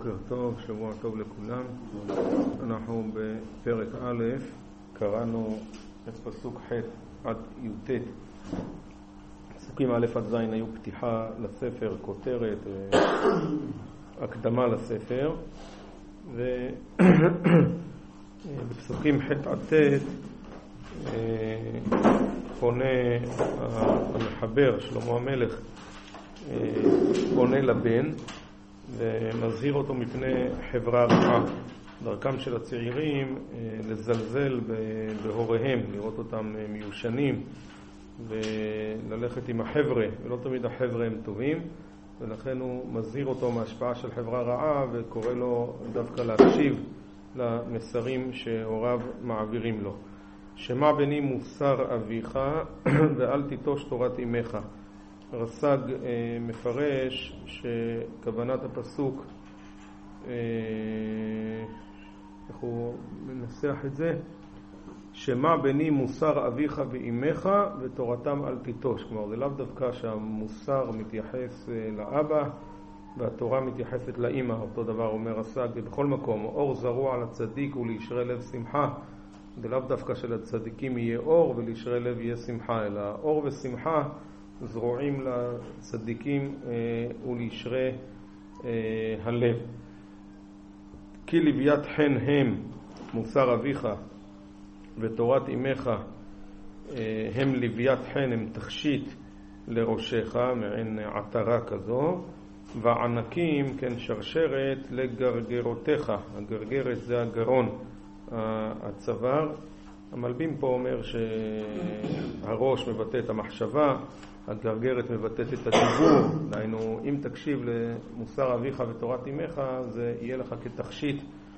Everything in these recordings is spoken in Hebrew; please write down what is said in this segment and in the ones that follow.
בוקר טוב, שבוע טוב לכולם. אנחנו בפרק א', קראנו את פסוק ח' עד י"ט. פסוקים א' עד ז' היו פתיחה לספר, כותרת, הקדמה לספר, ובפסוקים ח' עד ט' פונה המחבר שלמה המלך, פונה לבן ומזהיר אותו מפני חברה רעה. דרכם של הצעירים לזלזל בהוריהם, לראות אותם מיושנים וללכת עם החבר'ה, ולא תמיד החבר'ה הם טובים, ולכן הוא מזהיר אותו מהשפעה של חברה רעה וקורא לו דווקא להקשיב למסרים שהוריו מעבירים לו. שמע בני מוסר אביך ואל תיטוש תורת אמך. רס"ג מפרש שכוונת הפסוק, איך הוא מנסח את זה? שמע בני מוסר אביך ואמך ותורתם אל תיטוש. כלומר, זה לאו דווקא שהמוסר מתייחס לאבא והתורה מתייחסת לאמא. אותו דבר אומר רס"ג בכל מקום, אור זרוע לצדיק ולישרי לב שמחה. זה לאו דווקא שלצדיקים יהיה אור ולישרי לב יהיה שמחה, אלא אור ושמחה זרועים לצדיקים ולישרי הלב. כי לוויית חן הם מוסר אביך ותורת אמך הם לוויית חן, הם תכשיט לראשך, מעין עטרה כזו, וענקים כן שרשרת לגרגרותיך. הגרגרת זה הגרון, הצוואר. המלבים פה אומר שהראש מבטא את המחשבה, הגרגרת מבטאת את הדיבור. דהיינו, אם תקשיב למוסר אביך ותורת אמך, זה יהיה לך כתכשיט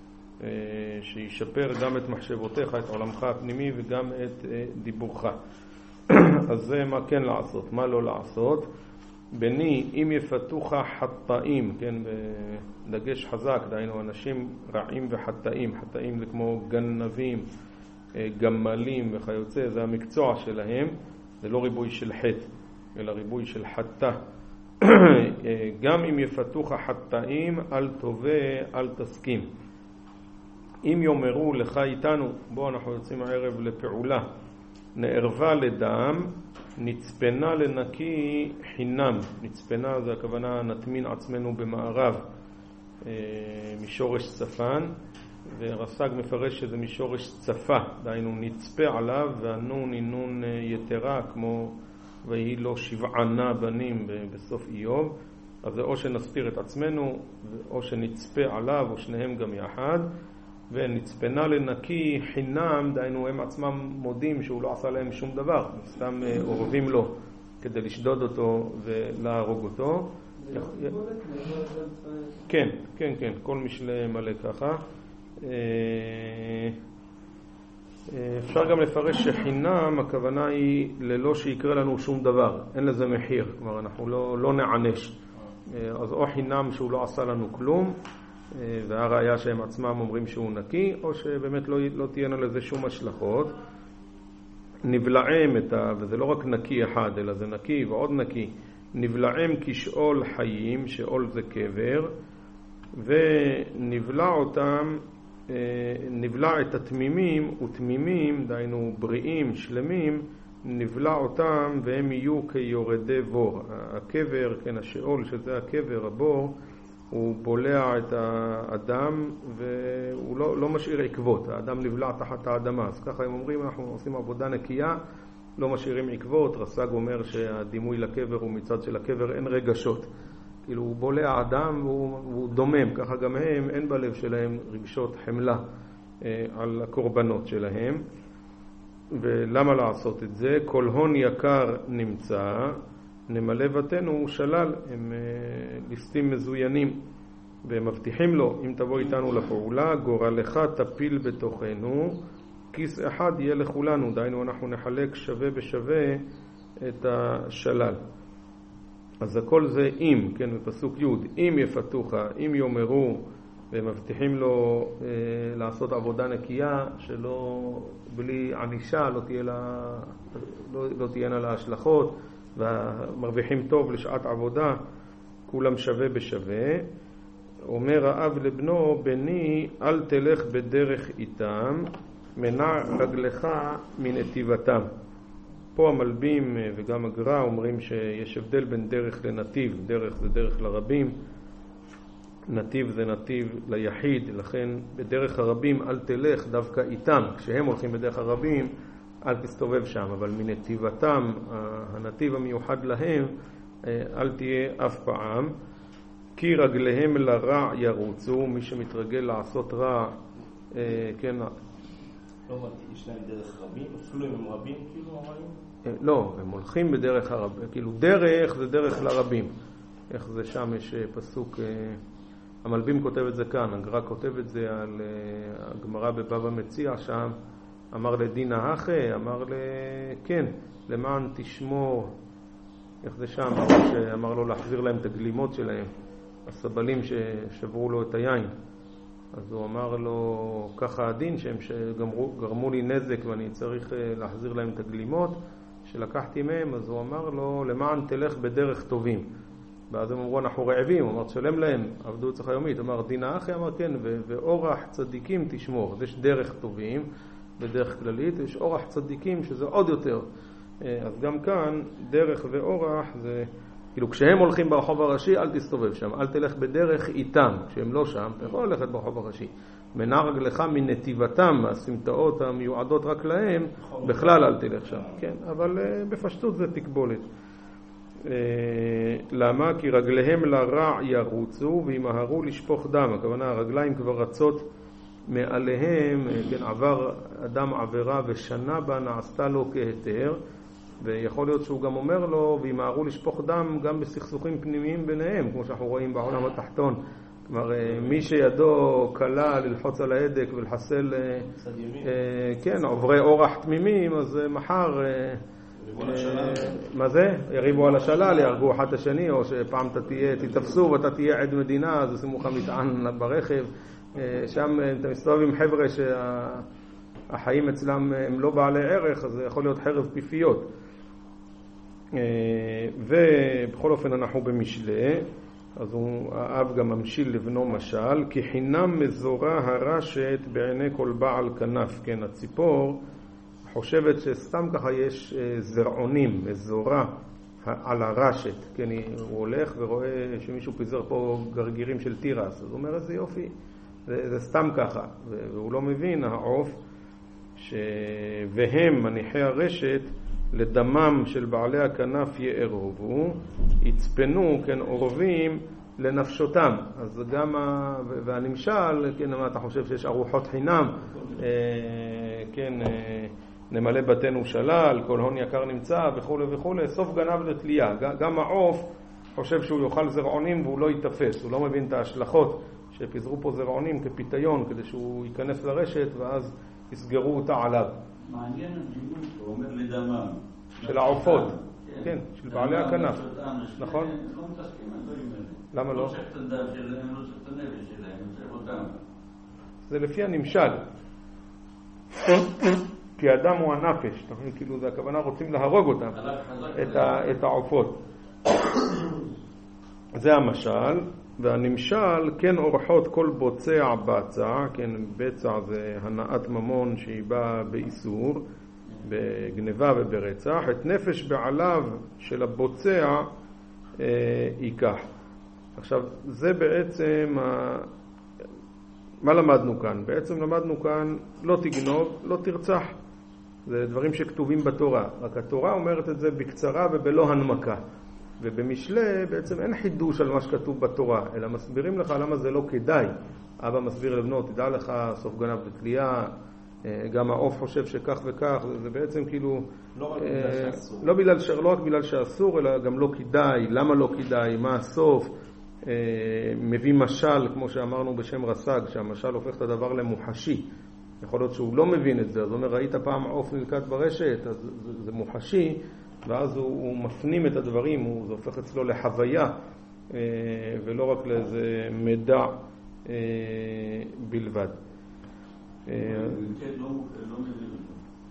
שישפר גם את מחשבותיך, את עולמך הפנימי וגם את דיבורך. אז זה מה כן לעשות, מה לא לעשות. בני, אם יפתוך חטאים, כן, בדגש חזק, דהיינו אנשים רעים וחטאים. חטאים זה כמו גנבים, גמלים וכיוצא, זה המקצוע שלהם. זה לא ריבוי של חטא, אלא ריבוי של חטא. גם אם יפתוך חטאים, אל תובע, אל תסכים. אם יאמרו לך איתנו, בוא אנחנו יוצאים הערב לפעולה, נערבה לדם, נצפנה לנקי חינם. נצפנה זה הכוונה נטמין עצמנו במערב, משורש צפן, ורס"ג מפרש שזה משורש צפה, דהיינו נצפה עליו, והנון היא נון יתרה, כמו והיא לו 7 בנים בסוף איוב. אז זה או שנסתיר את עצמנו או שנצפה עליו, או שניהם גם יחד. ונצפנה לנקי חינם, דהיינו הם עצמם מודים שהוא לא עשה להם שום דבר, סתם עורבים לו כדי לשדוד אותו ולהרוג אותו. כן, כן, כן, כל משלה מלא ככה. אפשר גם לפרש שחינם הכוונה היא ללא שיקרה לנו שום דבר, אין לזה מחיר, כלומר אנחנו לא נענש. אז או חינם שהוא לא עשה לנו כלום, והראיה שהם עצמם אומרים שהוא נקי, או שבאמת לא תהיינה לזה שום השלכות. נבלעם וזה לא רק נקי אחד, אלא זה נקי ועוד נקי. נבלעם כשאול חיים, שאול זה קבר, ונבלע אותם, נבלע את התמימים ותמימים, דהיינו בריאים, שלמים, נבלע אותם והם יהיו כיורדי בור. הקבר, כן, השאול שזה הקבר, הבור, הוא בולע את האדם והוא לא משאיר עקבות. האדם נבלע תחת האדמה. אז ככה הם אומרים, אנחנו עושים עבודה נקייה, לא משאירים עקבות. רס"ג אומר שהדימוי לקבר הוא מצד של הקבר אין רגשות. כאילו הוא בולע אדם והוא דומם. ככה גם הם, אין בלב שלהם רגשות חמלה על הקורבנות שלהם. ולמה לעשות את זה? כל הון יקר נמצא, נמלא בתינו שלל. הם ליסטים מזוינים והם מבטיחים לו, אם תבוא איתנו לפעולה גורלך תפיל בתוכנו, כיס אחד יהיה לכולנו. דהיינו אנחנו נחלק שווה בשווה את השלל. אז הכל זה אם, כן, בפסוק י', אם יפתוך, אם יאמרו, והם מבטיחים לו לעשות עבודה נקייה, שלא בלי ענישה לא תהיינה לה השלכות, והמרוויחים טוב לשעת עבודה, כולם שווה בשווה. אומר האב לבנו, בני אל תלך בדרך איתם, מנע רגלך מנתיבתם. פה המלבים וגם הגר"א אומרים שיש הבדל בין דרך לנתיב. דרך זה דרך לרבים, נתיב זה נתיב ליחיד, לכן בדרך הרבים אל תלך דווקא איתם. כשהם הולכים בדרך הרבים אל תסתובב שם, אבל מנתיבתם, הנתיב המיוחד להם, אל תהיה אף פעם. כי רגליהם לרע ירוצו, מי שמתרגל לעשות רע, כן. לא אמרתי, יש להם דרך רבים, אפילו הם רבים כאילו אמרים? לא, הם הולכים בדרך הרבים, כאילו דרך זה דרך לרבים. איך זה שם יש פסוק, המלבים כותב את זה כאן, הגר"א כותב את זה על הגמרא בבבא מציעא שם, אמר לדינא הכי, אמר כן, למען תשמור, איך זה שם, שאמר לו להחזיר להם את הגלימות שלהם, הסבלים ששברו לו את היין. אז הוא אמר לו, ככה הדין שהם שגרמו לי נזק ואני צריך להחזיר להם את הגלימות שלקחתי מהם. אז הוא אמר לו, למען תלך בדרך טובים. ואז הם אמרו, אנחנו רעבים. הוא אמר, תשלם להם, עבדו אצלך יומית. הוא אמר, דינא הכי, אמר כן, ואורח צדיקים תשמור. אז יש דרך טובים בדרך כללית, יש אורח צדיקים שזה עוד יותר. אז גם כאן דרך ואורח זה, כאילו כשהם הולכים ברחוב הראשי אל תסתובב שם, אל תלך בדרך איתם. כשהם לא שם אתה יכול ללכת ברחוב הראשי. מנע רגלך מנתיבתם, הסמטאות המיועדות רק להם, בכלל אל תלך שם, כן? אבל בפשטות זה תקבולת. למה? כי רגליהם לרע ירוצו וימהרו לשפוך דם. הכוונה הרגליים כבר רצות מעליהם, כן, עבר אדם עבירה ושנה בה נעשתה לו כהתר, ויכול להיות שהוא גם אומר לו וימהרו לשפוך דם גם בסכסוכים פנימיים ביניהם, כמו שאנחנו רואים בעולם התחתון. כלומר, מי שידו קלה ללחוץ על ההדק ולחסל כן, עוברי אורח תמימים, אז מחר מה זה? יריבו על השלל, יהרגו אחד השני, או שפעם תתפסו ואתה תהיה עד מדינה, אז ישימו לך מטען ברכב. שם אתה מסתובב עם חבר'ה שהחיים אצלם הם לא בעלי ערך, אז זה יכול להיות חרב פיפיות. ובכל אופן אנחנו במשלי, אז האב גם ממשיל לבנו משל, כי חינם מזורה הרשת בעיני כל בעל כנף. כן, הציפור חושבת שסתם ככה יש זרעונים, מזורה על הרשת. כן, הוא הולך ורואה שמישהו פיזר פה גרגירים של תירס, אז הוא אומר איזה יופי, זה סתם ככה. והוא לא מבין, העוף, והם מניחי הרשת לדמם של בעלי הכנף יערבו, יצפנו, כן, עורבים לנפשותם. אז גם והנמשל, כן, מה אתה חושב שיש ארוחות חינם, כן, נמלא בתינו שלל, כל הון יקר נמצא וכו' וכו', סוף גנב לתלייה. גם העוף חושב שהוא יאכל זרעונים והוא לא יתפס, הוא לא מבין את ההשלכות שפיזרו פה זרעונים כפיתיון כדי שהוא ייכנס לרשת ואז יסגרו אותה עליו. מעניין הדיון שהוא אומר לדמם של העופות, כן, של בעלי הכנף, נכון? לא מתעסקים על דברים האלה. למה לא? לא צריך את הדם שלהם, לא צריך את הנפש שלהם, צריך אותם. זה לפי הנמשל, כי האדם הוא הנפש, כאילו זה הכוונה רוצים להרוג אותם, את העופות. זה המשל. והנמשל, כן אורחות כל בוצע בצע, כן, בצע זה הנעת ממון שהיא באה באיסור, בגניבה וברצח, את נפש בעליו של הבוצע ייקח. עכשיו, זה בעצם, מה למדנו כאן? בעצם למדנו כאן, לא תגנוב, לא תרצח. זה דברים שכתובים בתורה, רק התורה אומרת את זה בקצרה ובלא הנמקה. ובמשלי בעצם אין חידוש על מה שכתוב בתורה, אלא מסבירים לך למה זה לא כדאי. אבא מסביר לבנו, תדע לך, סוף גנב ותלייה, גם העוף חושב שכך וכך, זה בעצם כאילו לא רק בגלל שאסור. לא רק בגלל שאסור, אלא גם לא כדאי, למה לא כדאי, מה הסוף. מביא משל, כמו שאמרנו בשם רס"ג, שהמשל הופך את הדבר למוחשי. יכול להיות שהוא לא מבין את זה, אז הוא אומר, ראית פעם עוף נלקט ברשת, אז זה מוחשי, ואז הוא מפנים את הדברים, זה הופך אצלו לחוויה, ולא רק לאיזה מידע בלבד.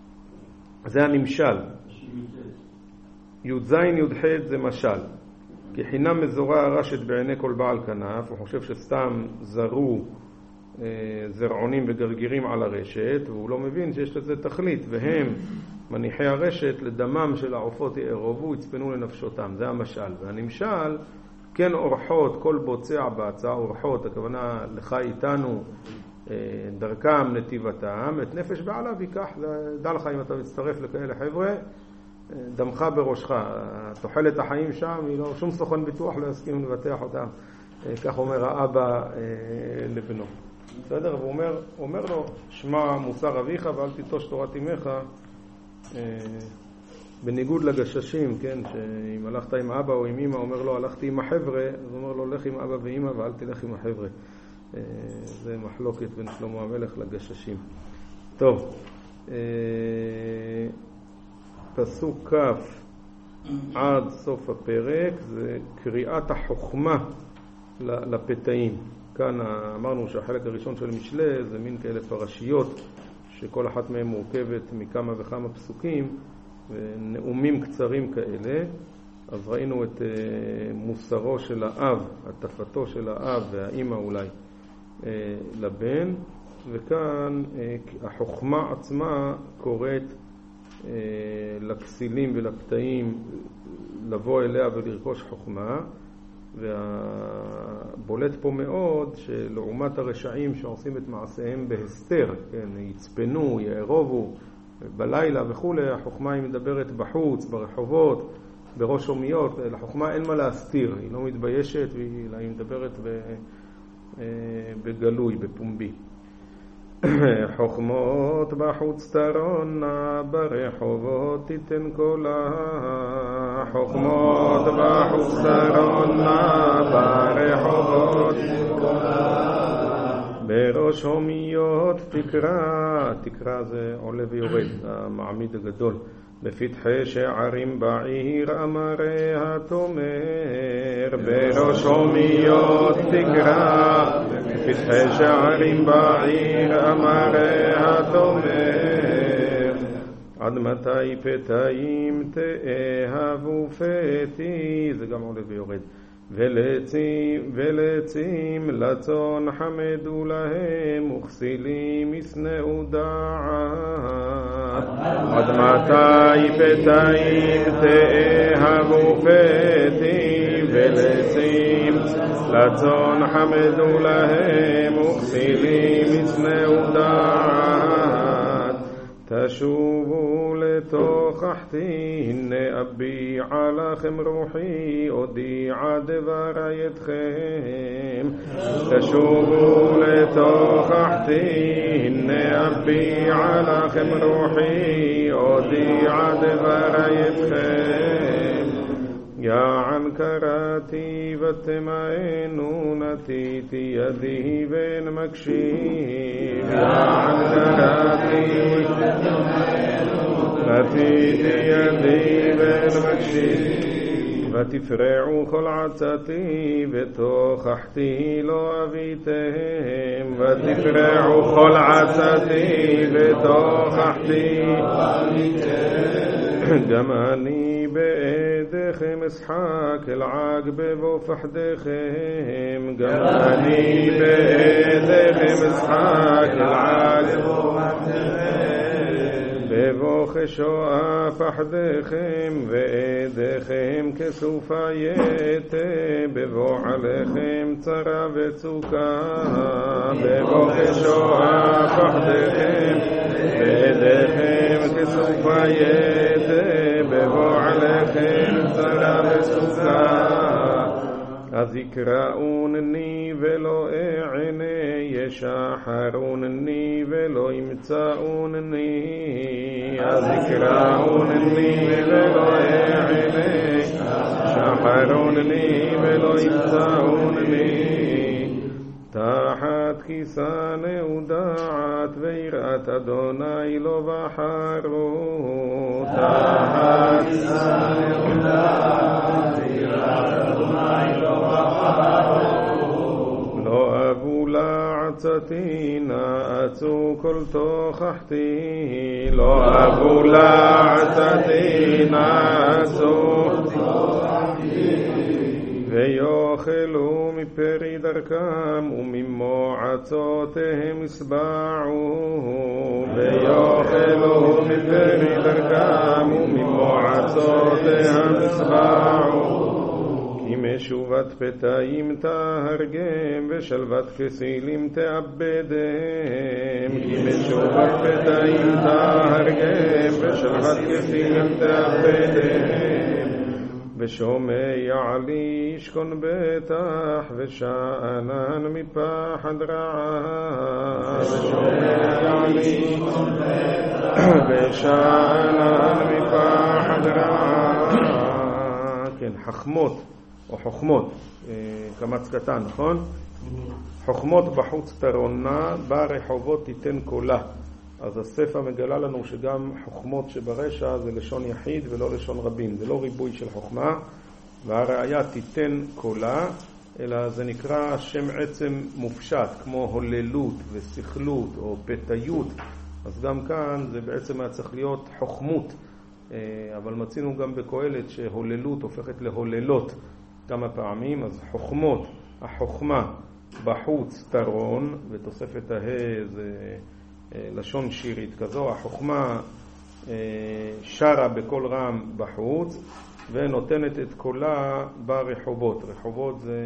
זה הנמשל. י"ז י"ח זה משל. כי חינם מזורה הרשת בעיני כל בעל כנף, הוא חושב שסתם זרו זרעונים וגרגירים על הרשת, והוא לא מבין שיש לזה תכלית, והם מניחי הרשת לדמם של העופות יערובו, יצפנו לנפשותם. זה המשל. והנמשל, כן אורחות, כל בוצע בהצעה אורחות, הכוונה לך איתנו, דרכם נתיבתם, את נפש בעליו ייקח. דע לך אם אתה מצטרף לכאלה חבר'ה, דמך בראשך. תוחלת החיים שם, שום סוכן ביטוח לא יסכים לבטח אותם. כך אומר האבא לבנו. בסדר? והוא אומר לו, שמע מוסר אביך ואל תיטוש תורת אמך, בניגוד לגששים, כן, שאם הלכת עם אבא או עם אמא, אומר לו, הלכתי עם החבר'ה, אז אומר לו, לך עם אבא ואמא ואל תלך עם החבר'ה. זה מחלוקת בין שלמה המלך לגששים. טוב, פסוק כף עד סוף הפרק, זה קריאת החוכמה לפתאים. כאן אמרנו שהחלק הראשון של משלי זה מין כאלה פרשיות, שכל אחת מהן מורכבת מכמה וכמה פסוקים, ונאומים קצרים כאלה. אז ראינו את מוסרו של האב, הטפתו של האב והאמא אולי לבן, וכאן החוכמה עצמה קוראת לכסילים ולפתאים לבוא אליה ולרכוש חוכמה. והבולט פה מאוד שלעומת הרשעים שעושים את מעשיהם בהסתר, כן, יצפנו, יערובו בלילה וכו', החוכמה היא מדברת בחוץ, ברחובות, בראש אומיות. לחוכמה אין מה להסתיר, היא לא מתביישת, אלא היא מדברת בגלוי, בפומבי. חוכמות בחוץ תרונה, ברחובות תיתן קולה. חוכמות בחוץ תרונה, ברחובות תיתן קולה. בראש הומיות תקרא זה עולה ויורד, המעמיד הגדול. בפתחי שערים בעיר אמריה תאמר, בראש הומיות תקרא. בפתחי שערים בעיר אמריה תאמר, עד מתי פתאים תאהבו פתי, זה גם עולה ויורד. ולצים לצון חמדו להם, וכסילים ישנאו דעת. עד מתי פתאים תאהבו פתי, ולצים לצון חמדו להם, וכסילים ישנאו דעת. תשובו לתוכחתי, הנה אביע לכם רוחי, הודיעה דברי אתכם. תשובו לתוכחתי, הנה אביע לכם רוחי, הודיעה דברי אתכם. יען קראתי ותמאנו, נתיתי ידי ואין מקשיב. יען קראתי ותמאנו, נתיתי ידי ואין מקשיב. ותפרעו כל עצתי, ותוכחתי לא אביתם. ותפרעו כל עצתי, ותוכחתי לא אביתם. גם אני בעדכם אשחק אלעג בבוא פחדכם. גם אני בעדכם אשחק אלעג בבוא פחדכם. בבוא חשועה פחדכם, ועדכם כסופה יתה. בבוא עליכם צרה וצוקה. בבוא חשועה פחדכם, ועדכם כסופה יתה. בבוא עליכם צרה וצוקה. אז יקראוני ולא אענה, ישחרוני ולא ימצאוני. אז יקראוני ולא אענה, ישחרוני ולא ימצאוני. תחת כיסנו דעת, ויראת אדוני לא בחרו. תחת כיסנו דעת, ויראת אדוני לא בחרו. לא אבו לעצתי, נעצו כל תוכחתי. לא אבו לעצתי, נעצו כל תוכחתי. ויאכלו מפרי דרכם וממועצותיהם ישבעו. ויאכלו מפרי דרכם וממועצותיהם ישבעו. כי משובת פתאים תהרגם ושלוות כסילים תאבדם. כי משובת פתאים תהרגם ושלוות כסילים תאבדם. ושומע לי ישכון בטח ושאנן מפחד רעה. ושומע לי ישכון בטח ושאנן מפחד רעה. כן, חכמות או חוכמות, קמץ קטן, נכון? חוכמות בחוץ תרונה, ברחובות תיתן קולה. אז הספר מגלה לנו שגם חוכמות שברשע זה לשון יחיד ולא לשון רבים, זה לא ריבוי של חוכמה, והראיה תיתן קולה, אלא זה נקרא שם עצם מופשט, כמו הוללות ושכלות או פתיות. אז גם כאן זה בעצם היה צריך להיות חוכמות, אבל מצינו גם בקהלת שהוללות הופכת להוללות כמה פעמים. אז חוכמות, החוכמה בחוץ תרון, ותוספת הה זה לשון שירית כזו, החוכמה שרה בכל רם בחוץ ונותנת את קולה ברחובות. רחובות זה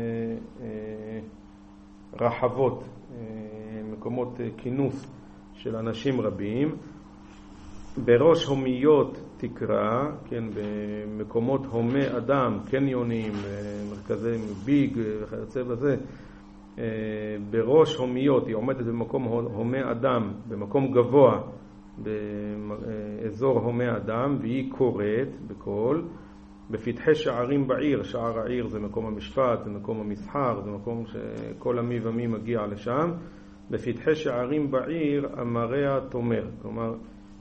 רחבות, מקומות כינוס של אנשים רבים. בראש הומיות תקרא, כן, במקומות הומי אדם, קניונים, מרכזי ביג וכיוצא בזה, בראש הומיות, היא עומדת במקום הומי אדם, במקום גבוה באזור הומי אדם, והיא קוראת בקול. בפתחי שערים בעיר, שער העיר זה מקום המשפט, זה מקום המסחר, זה מקום שכל עמי ומי מגיע לשם. בפתחי שערים בעיר אמריה תומר. כלומר,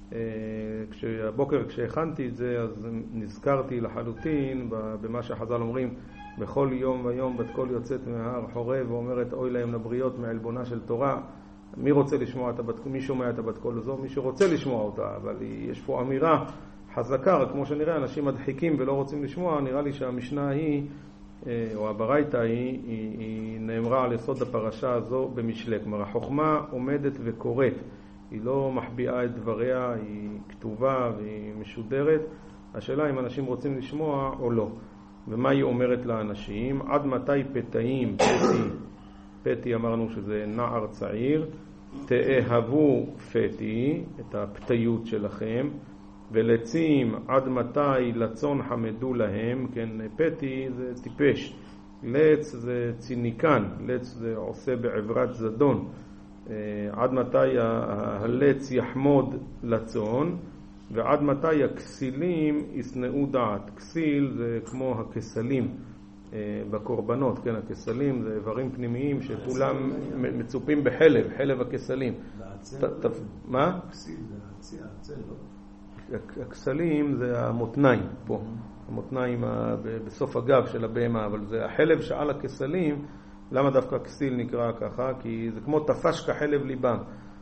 הבוקר כשהכנתי את זה אז נזכרתי לחלוטין במה שחז"ל אומרים, בכל יום ויום בת קול יוצאת מההר חורב ואומרת אוי להם לבריות מעלבונה של תורה. מי רוצה לשמוע את הבת קול? מי שומע את הבת קול הזו? מי שרוצה לשמוע אותה, אבל יש פה אמירה חזקה, כמו שנראה אנשים מדחיקים ולא רוצים לשמוע. נראה לי שהמשנה היא או הברייתא היא נאמרה על יסוד הפרשה הזו במשלי. כלומר החוכמה עומדת וקוראת, היא לא מחביאה את דבריה, היא כתובה והיא משודרת. השאלה אם אנשים רוצים לשמוע או לא. ומה היא אומרת לאנשים? עד מתי פתאים, פתי אמרנו שזה נער צעיר, תאהבו פתי, את הפתיות שלכם, ולצים עד מתי לצון חמדו להם, כן, פתי זה טיפש, לץ זה ציניקן, לץ זה עושה בעברת זדון. עד מתי הלץ יחמוד לצון, ועד מתי הכסילים ישנאו דעת. כסיל זה כמו הכסלים בקורבנות, כן, הכסלים זה איברים פנימיים שכולם מצופים בחלב, חלב הכסלים. מה? כסיל זה הצל, לא? הכסלים זה המותניים פה, המותניים בסוף הגב של הבהמה, אבל זה החלב שעל הכסלים. למה דווקא כסיל נקרא ככה? כי זה כמו תפש כחלב ליבם.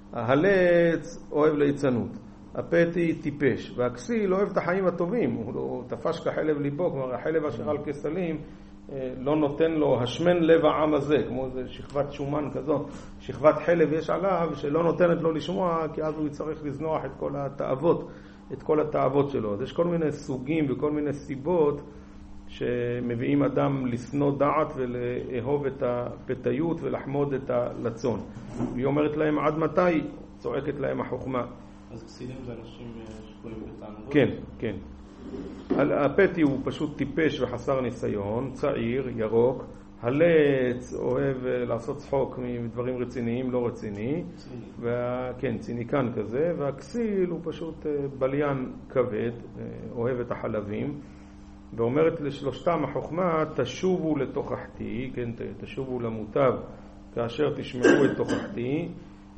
ההלץ אוהב ליצנות, הפתי טיפש, והכסיל אוהב את החיים הטובים, הוא תפש כחלב ליבו. כלומר החלב אשר על כסלים לא נותן לו השמן לב העם הזה, כמו זה שכבת שומן כזו, שכבת חלב יש עליו שלא נותנת לו לשמוע, כי אז הוא יצטרך לזנוח את כל התאוות, את כל התאוות שלו. אז יש כל מיני סוגים וכל מיני סיבות שמביאים אדם לשנוא דעת ולאהוב את הפתיות ולחמוד את הלצון. היא אומרת להם עד מתי, צועקת להם החוכמה. אז כסילים זה אנשים שקולים בתענוגות? כן, כן. הפתי הוא פשוט טיפש וחסר ניסיון, צעיר, ירוק. הלץ אוהב לעשות צחוק מדברים רציניים, לא רציני. כן, ציניקן כזה. והכסיל הוא פשוט בליין כבד, אוהב את החלבים. ואומרת לשלושתם החוכמה, תשובו לתוכחתי, כן, תשובו למוטב כאשר תשמעו את תוכחתי.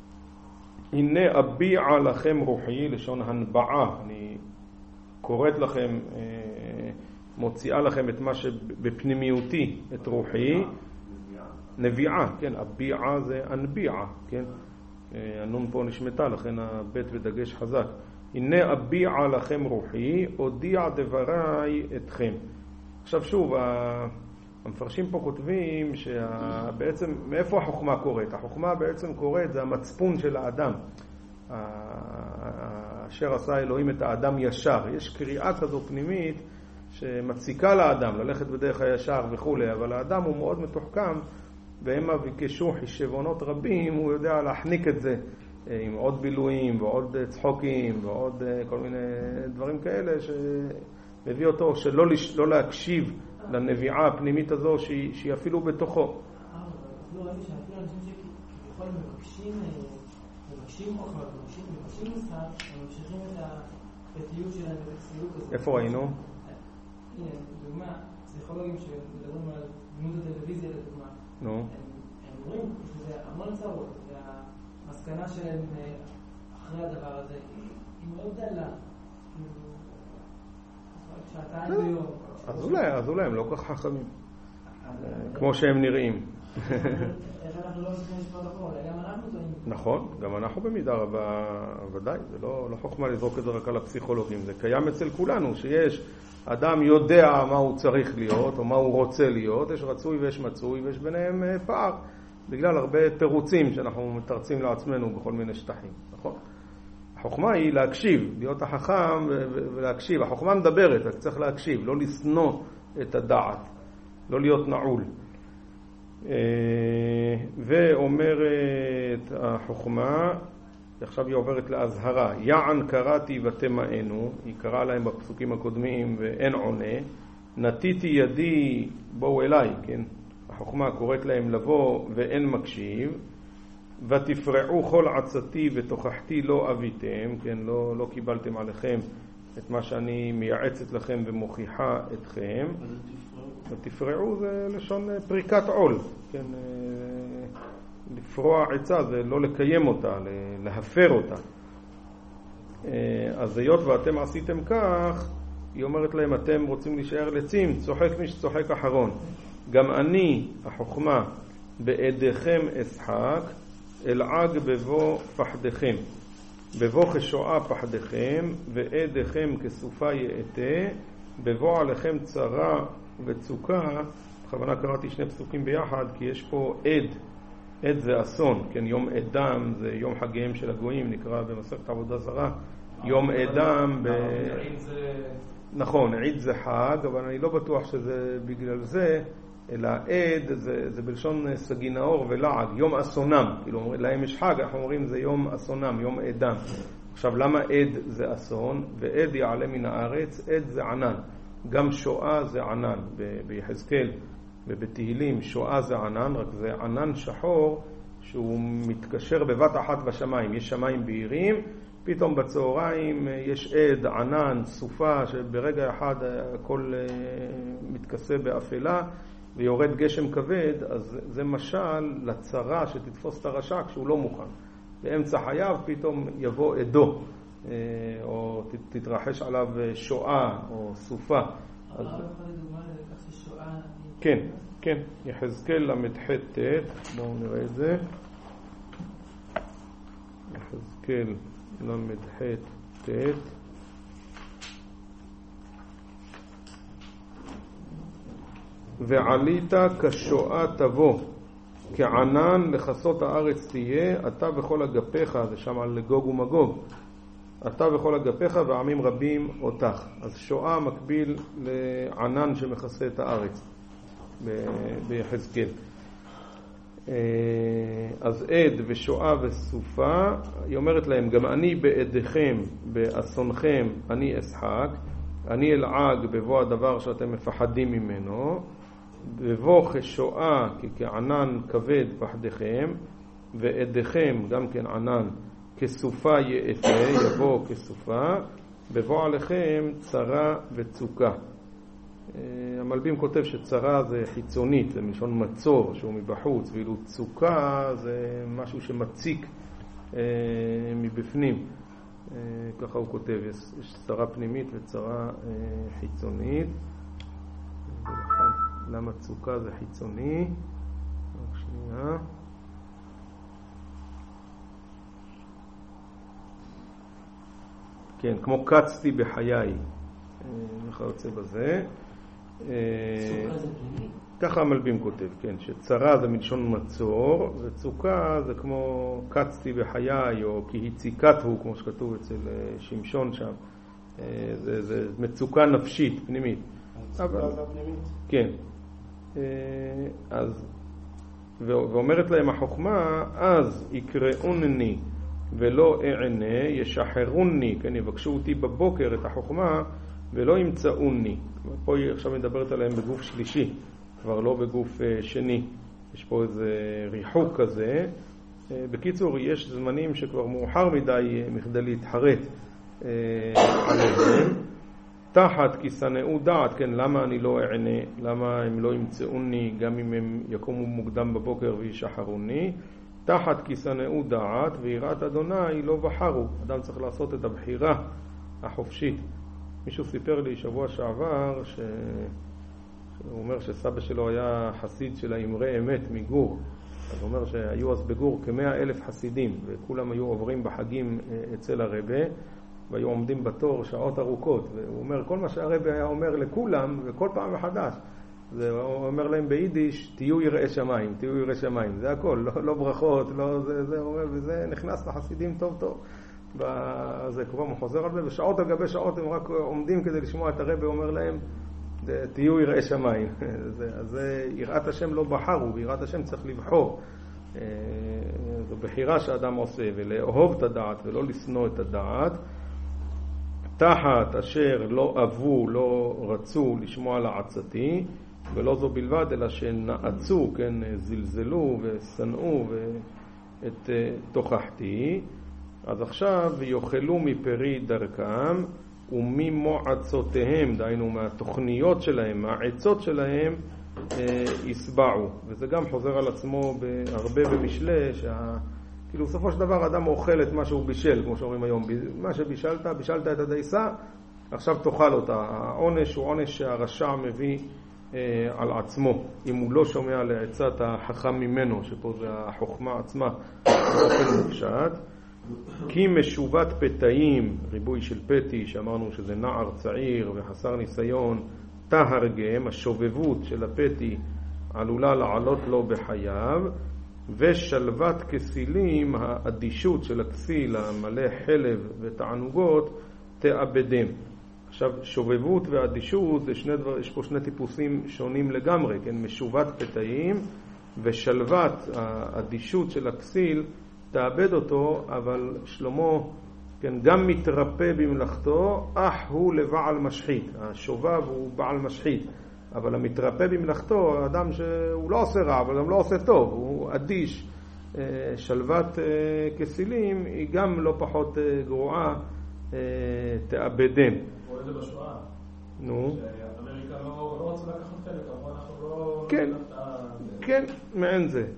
הנה אביעה לכם רוחי, לשון הנבעה, אני קוראת לכם, מוציאה לכם את מה שבפנימיותי, את רוחי. נביעה, כן, אביעה זה אנביעה, כן, הנון פה נשמתה, לכן הבית בדגש חזק. הנה אביעה לכם רוחי, הודיע דבריי אתכם. עכשיו שוב, המפרשים פה כותבים שבעצם מאיפה החוכמה קורית? החוכמה בעצם קורית, זה המצפון של האדם. אשר עשה אלוהים את האדם ישר. יש קריאה כזו פנימית שמציקה לאדם ללכת בדרך הישר וכו', אבל האדם הוא מאוד מתוחכם, והם ביקשו חישבונות רבים, הוא יודע להחניק את זה עם עוד בילויים ועוד צחוקים ועוד כל מיני דברים כאלה שמביא אותו שלא להקשיב לנביעה הפנימית הזו שהיא אפילו בתוכו. לא ראיתי שאפילו אנשים שכביכול מבקשים אוכל, מבקשים משחק, הם ממשיכים את הפתיות שלהם ובציות הזאת. איפה ראינו? הנה, דוגמה, פסיכולוגים שמדברים על דמות הטלוויזיה לדוגמה. נו. הם אומרים שזה המון צרות, והמסקנה שלהם אחרי הדבר הזה היא מאוד דלה. שעתיים ביום. אז אולי הם לא כל כך חכמים, כמו שהם נראים. איך אנחנו לא צריכים לשפוט הכל, גם אנחנו טועים. נכון, גם אנחנו במידה רבה, ודאי, זה לא חוכמה לזרוק את זה רק על הפסיכולוגים, זה קיים אצל כולנו, שיש אדם יודע מה הוא צריך להיות, או מה הוא רוצה להיות, יש רצוי ויש מצוי, ויש ביניהם פער, בגלל הרבה תירוצים שאנחנו מתרצים לעצמנו בכל מיני שטחים, נכון? החוכמה היא להקשיב, להיות החכם ולהקשיב. החוכמה מדברת, רק צריך להקשיב, לא לסנוע את הדעת, לא להיות נעול. ואומרת החוכמה, עכשיו היא עוברת להזהרה, יען קראתי ותמאנו, היא קראה להם בפסוקים הקודמים ואין עונה, נתיתי ידי בואו אליי, כן? החוכמה קוראת להם לבוא ואין מקשיב, ותפרעו כל עצתי ותוכחתי לא אביתם, כן? לא קיבלתם עליכם את מה שאני מייעצת לכם ומוכיחה אתכם. ותפרעו זה לשון פריקת עול, כן? לפרוע עצה זה לא לקיים אותה, להפר אותה. אז היות ואתם עשיתם כך, היא אומרת להם, אתם רוצים להישאר לצים, צוחק מי שצוחק אחרון. גם אני, החוכמה, בעדיכם אשחק, אלעג בבוא פחדכם. בבוא כשועה פחדכם, ועדיכם כסופה יאתה, בבוא עליכם צרה וצוקה. בכוונה קראתי שני פסוקים ביחד, כי יש פה עד. עד זה אסון, כן, יום עדם זה יום חגיהם של הגויים, נקרא במסכת עבודה זרה, יום עדם נכון, עיד זה חג, אבל אני לא בטוח שזה בגלל זה, אלא עד זה בלשון סגי נאור ולעג, יום אסונם, כאילו להם יש חג, אנחנו אומרים זה יום אסונם, יום עדם. עכשיו למה עד זה אסון? ועד יעלה מן הארץ, עד זה ענן, גם שואה זה ענן, ביחזקאל ובתהילים שואה זה ענן, רק זה ענן שחור שהוא מתקשר בבת אחת בשמיים, יש שמיים בהירים, פתאום בצהריים יש עד, ענן, סופה, שברגע אחד הכל מתכסה באפלה ויורד גשם כבד, אז זה משל לצרה שתתפוס את הרשע כשהוא לא מוכן. באמצע חייו פתאום יבוא עדו, או תתרחש עליו שואה או סופה. אבל לא יכול לדוגמה לכך ששואה... כן, כן, יחזקאל למ"ח ט', בואו נראה את זה. יחזקאל למ"ח ט', ועלית כשואה תבוא, כענן לחסות הארץ תהיה, אתה וכל אגפיך, זה שם על גוג ומגוג, אתה וכל אגפיך ועמים רבים אותך. אז שואה מקביל לענן שמכסה את הארץ ביחזקאל. אז עד ושואה וסופה, היא אומרת להם, גם אני בעדיכם, באסונכם, אני אשחק, אני אלעג בבוא הדבר שאתם מפחדים ממנו, בבוא כשואה כענן כבד פחדכם, ועדיכם גם כן ענן כסופה יאתה, יבוא כסופה, בבוא עליכם צרה וצוקה. המלבים כותב שצרה זה חיצונית, זה מלשון מצור שהוא מבחוץ, ואילו צוקה זה משהו שמציק מבפנים. ככה הוא כותב, יש צרה פנימית וצרה חיצונית. למה צוקה זה חיצוני? רק שנייה. כן, כמו קצתי בחיי. איך יוצא בזה? צוקה זה פנימי? ככה המלבים כותב, כן, שצרה זה מלשון מצור, וצוקה זה כמו קצתי בחיי, או כי הציקת הוא, כמו שכתוב אצל שמשון שם. זה מצוקה נפשית, פנימית. מצוקה זה הפנימית? כן. אז, ואומרת להם החוכמה, אז יקראוני ולא אענה, ישחרוני, כן, יבקשו אותי בבוקר את החוכמה, ולא ימצאוני. פה היא עכשיו מדברת עליהם בגוף שלישי, כבר לא בגוף שני. יש פה איזה ריחוק כזה. בקיצור, יש זמנים שכבר מאוחר מדי מכדי להתחרט עליהם. תחת כי שנאו דעת, כן, למה אני לא אענה, למה הם לא ימצאוני גם אם הם יקומו מוקדם בבוקר וישחרוני. תחת כי שנאו דעת ויראת אדוני לא בחרו. אדם צריך לעשות את הבחירה החופשית. מישהו סיפר לי שבוע שעבר הוא אומר שסבא שלו היה חסיד של האמרי אמת מגור. אז הוא אומר שהיו אז בגור כ100,000 חסידים, וכולם היו עוברים בחגים אצל הרבה, והיו עומדים בתור שעות ארוכות. והוא אומר, כל מה שהרבה היה אומר לכולם, וכל פעם מחדש, הוא אומר להם ביידיש, תהיו יראי שמיים, תהיו יראי שמיים. זה הכל, לא ברכות, לא זה, הוא אומר, וזה נכנס לחסידים טוב טוב. זה כבר חוזר על זה, ושעות על גבי שעות הם רק עומדים כדי לשמוע את הרבי, אומר להם, תהיו יראי שמיים. אז יראת השם לא בחרו, ויראת השם צריך לבחור. זו בחירה שאדם עושה, ולאהוב את הדעת ולא לשנוא את הדעת. תחת אשר לא אהבו, לא רצו לשמוע לעצתי, ולא זו בלבד, אלא שנעצו, כן, זלזלו ושנאו את תוכחתי. אז עכשיו יאכלו מפרי דרכם וממועצותיהם, דהיינו מהתוכניות שלהם, מהעצות שלהם, יסבעו. וזה גם חוזר על עצמו הרבה במשלי, כאילו בסופו של דבר אדם אוכל את מה שהוא בישל, כמו שאומרים היום, מה שבישלת, בישלת את הדייסה, עכשיו תאכל אותה. העונש הוא עונש שהרשע מביא על עצמו, אם הוא לא שומע לעצת החכם ממנו, שפה זה החוכמה עצמה, באופן מופשט. כי משובת פתאים, ריבוי של פתי, שאמרנו שזה נער צעיר וחסר ניסיון, תהרגם, השובבות של הפתי עלולה לעלות לו בחייו, ושלוות כסילים, האדישות של הכסיל המלא חלב ותענוגות, תאבדם. עכשיו, שובבות ואדישות, יש פה שני טיפוסים שונים לגמרי, כן? משובת פתאים ושלוות האדישות של הכסיל, תאבד אותו, אבל שלמה, כן, גם מתרפא במלאכתו, אך הוא לבעל משחית. השובב הוא בעל משחית, אבל המתרפא במלאכתו, האדם שהוא לא עושה רע, אבל גם לא עושה טוב, הוא אדיש. שלוות כסילים היא גם לא פחות גרועה, תאבדם. רואה את זה בשואה. נו. שאמריקה לא רצו לקחת חלק, אבל אנחנו לא... כן, כן, מעין זה.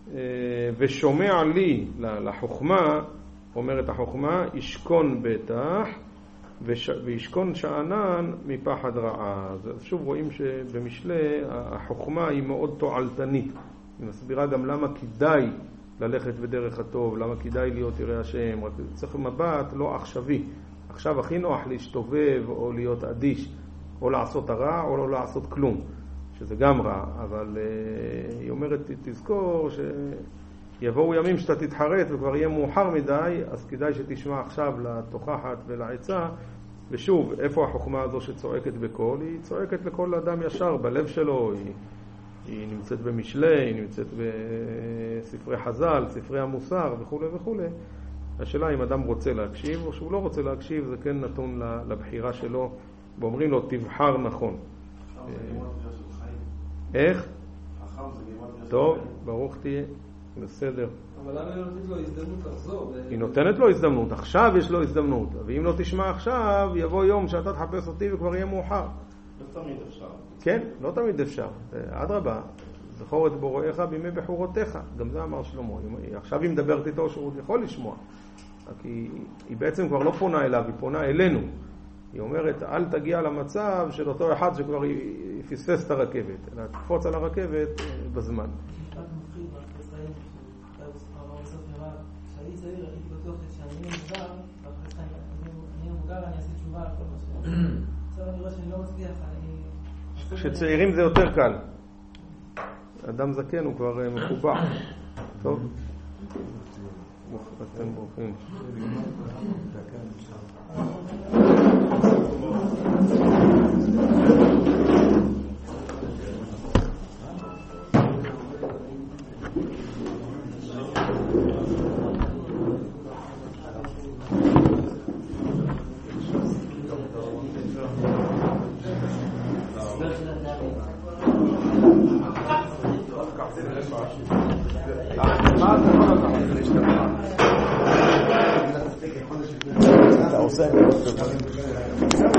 ושומע לי לחוכמה, אומרת החוכמה, ישכון בטח וישכון שענן מפחד רעה. אז שוב רואים שבמשלי החוכמה היא מאוד תועלתנית. היא מסבירה גם למה כדאי ללכת בדרך הטוב, למה כדאי להיות ירא השם. רק צריך מבט לא עכשווי. עכשיו הכי נוח להשתובב או להיות אדיש, או לעשות הרע או לא לעשות כלום, שזה גם רע. אבל היא אומרת, תזכור שיבואו ימים שאתה תתחרט וכבר יהיה מאוחר מדי, אז כדאי שתשמע עכשיו לתוכחת ולעצה. ושוב, איפה החוכמה הזו שצועקת בקול? היא צועקת לכל אדם ישר בלב שלו. היא נמצאת במשלי, היא נמצאת בספרי חז"ל, ספרי המוסר וכו' וכו'. השאלה אם אדם רוצה להקשיב או שהוא לא רוצה להקשיב, זה כן נתון לבחירה שלו, ואומרים לו תבחר נכון. איך? טוב, ברוך תהיה, בסדר. אבל למה היא נותנת לו הזדמנות לחזור? היא נותנת לו הזדמנות, עכשיו יש לו הזדמנות, ואם לא תשמע עכשיו, יבוא יום שאתה תחפש אותי וכבר יהיה מאוחר. לא תמיד אפשר. כן, לא תמיד אפשר. אדרבה, זכור את בורואיך בימי בחורותיך, גם זה אמר שלמה. עכשיו היא מדברת איתו שהוא יכול לשמוע, כי היא בעצם כבר לא פונה אליו, היא פונה אלינו. היא אומרת, אל תגיע למצב של אותו אחד שכבר יפספס את הרכבת, אלא תקפוץ על הרכבת בזמן. משפט מפחיד, רק לסיים, בסוף נראה, כשאני צעיר, הייתי בטוח שאני מבוגר, אני מבוגר, אני אעשה תשובה על כל מה עכשיו אני רואה שאני לא מצליח, כשצעירים זה יותר קל. אדם זקן הוא כבר מקובע. טוב? אתם ברוכים. אתה עושה